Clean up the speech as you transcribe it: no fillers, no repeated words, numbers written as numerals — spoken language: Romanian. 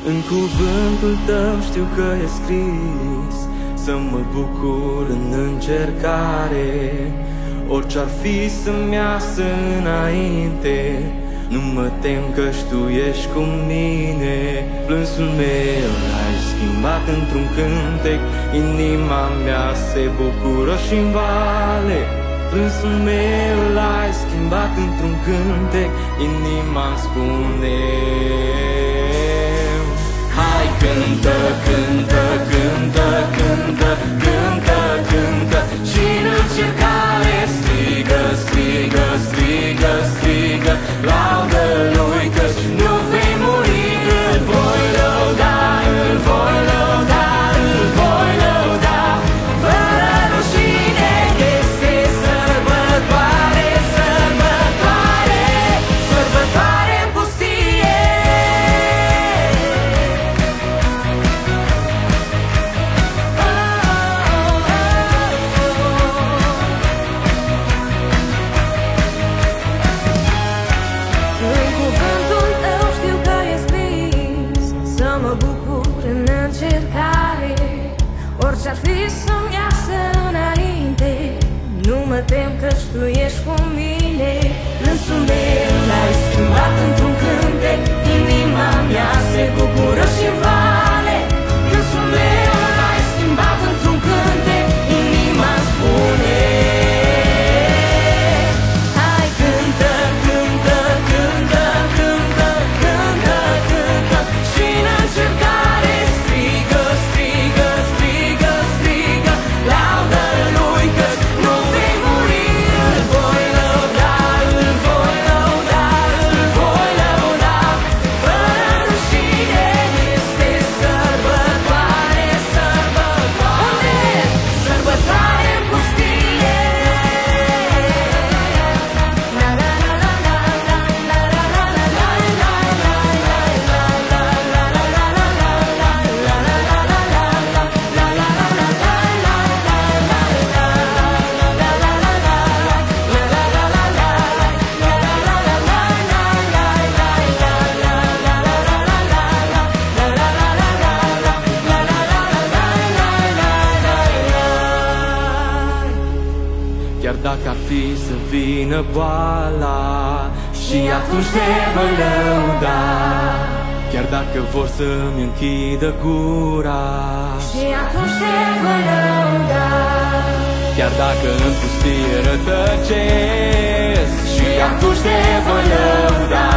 În cuvântul tău știu că e scris să mă bucur în încercare. Orice-ar fi să-mi iasă înainte, nu mă tem că-și tu ești cu mine. Plânsul meu l-ai schimbat într-un cântec, inima mea se bucură și-n vale. Plânsul meu l-ai schimbat într-un cântec, inima-mi spune: hai, cântă, cântă, cântă, cântă, cântă, cântă. Și în încercare strigă, strigă, strigă, strigă, laudă lui, căci nu vei muri. Îl voi lăuda, îl voi lăuda, îl voi lăuda, fără rușine. Este sărbătoare, sărbătoare, sărbătoare în pustie. În cuvântul tău știu că e scris să mă bucur în încercare. Orice-ar fi să-mi iasă înainte, nu mă tem că-și tu ești cu mine. Plânsul meu l-ai schimbat într-un cântec, inima mea se bucură și vale. Plânsul meu l-ai schimbat într-un cântec, inima-mi spune: hai, cântă, cântă, cântă, cântă, cântă, cântă. Și în încercare strigă, strigă, strigă, strigă, laudă lui, căci nu vei muri. Îl voi lăuda, îl voi lăuda, îl voi lăuda, fără rușine. Este sărbătoare, sărbătoare, sărbătoare în pustie. La la la la la la la la la la la la Chiar dacă ar fi să vină boala, și atunci te voi lăuda. Chiar dacă vor să-mi închidă gura, și atunci te voi lăuda. chiar dacă în pustie rătăcesc, și atunci te voi lăuda.